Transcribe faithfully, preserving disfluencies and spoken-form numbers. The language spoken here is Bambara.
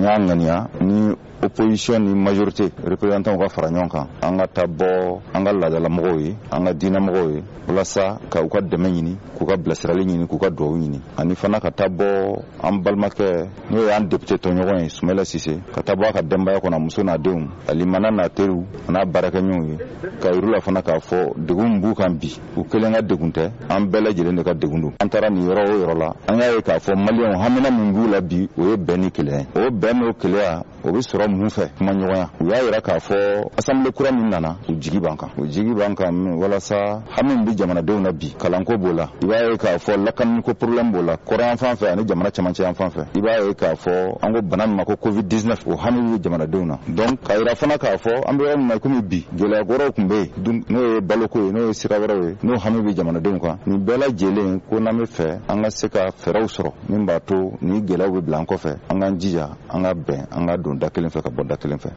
an ka ŋaniya ni opposition ni majorité représentant ka fara ɲɔgɔn kan an ka taa bɔ an ka laadalamɔgɔw ye an ka diinɛmɔgɔw ye walasa ka u ka dɛmɛ ɲini k'u ka bilasirali ɲini k'u ka duwawu ɲini ani fana ka taa bɔ an balimakɛ n'o ye an député tɔɲɔgɔn ye Sumala Sise ka taa bɔ a ka denbaya kɔnɔ muso n'a denw alimana n'a teriw n'a baarakɛɲɔgɔnw ye ka yir'u la fana k'a fɔ degun min b'u kan bi u kelen ka degun tɛ an bɛɛ lajɛlen de ka degun don an taara nin yɔrɔ o yɔrɔ la an y'a ye k'a fɔ maliyɛnw hamina min b'u la bi o ye bɛn ni keleya o bɛn n'o keleya o bɛ sɔrɔ mun fɛ kuma ɲɔgɔnya u y'a yira k'a fɔ assemblée kura min nana u jigi b'an kan u jigi b'an kan walasa hami min bɛ jamanadenw na bi kalanko b'o la i b'a ye k'a fɔ lakaniko problème b'o la kɔrɔyan fan fɛ ani jamana cɛmancɛ yan fan fɛ i b'a ye k'a fɔ an ko bana min ma ko covid dix-neuf o hami bɛ jamanadenw na donc k'a yira fana k'a fɔ an bɛ yɔrɔ min na komi bi gɛlɛya wɛrɛw tun bɛ yen n'o ye baloko ye n'o ye sira wɛrɛw ye n'o hami bɛ jamanadenw kan nin bɛɛ lajɛlen ko n'an bɛ fɛ an ka se ka fɛɛrɛw sɔrɔ min b'a to ni gɛlɛyaw bɛ bila an kɔfɛ an k'an jija an ka bɛn an ka don da kelen fɛ ka bɔ da kelen fɛ